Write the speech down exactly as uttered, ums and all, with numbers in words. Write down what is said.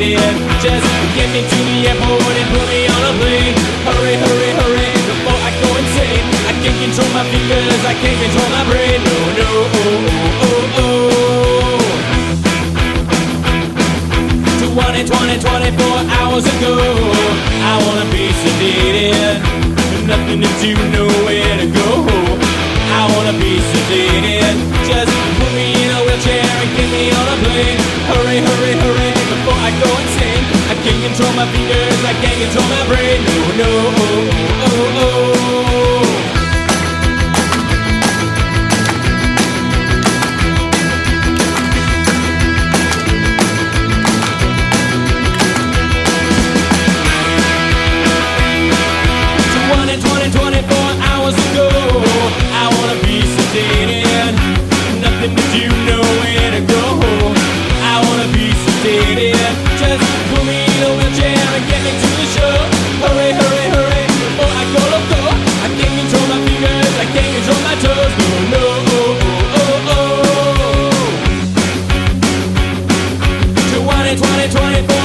sedated. Just get me to the airport and put me on a plane. Hurry, hurry, hurry, before I go insane. I can't control my fingers, I can't control my brain. No, no, oh, oh, oh, oh. twenty, twenty, twenty-four hours ago, I wanna be sedated. Nothing to do, nowhere to go. I wanna be sedated. Just put me in a wheelchair and get me on a plane. Hurry, hurry, hurry, before I go insane. I can't control my fingers, I can't control my brain. No, no, oh, oh, oh. twenty-four hours ago, I wanna be sedated. Nothing to do, nowhere to go. I wanna be sedated. Just put me in a wheelchair and get me to the show. Hurry, hurry, hurry, before I go loco. I can't control my fingers, I can't control my toes. No, no, oh, oh, oh, oh. twenty, twenty, twenty-four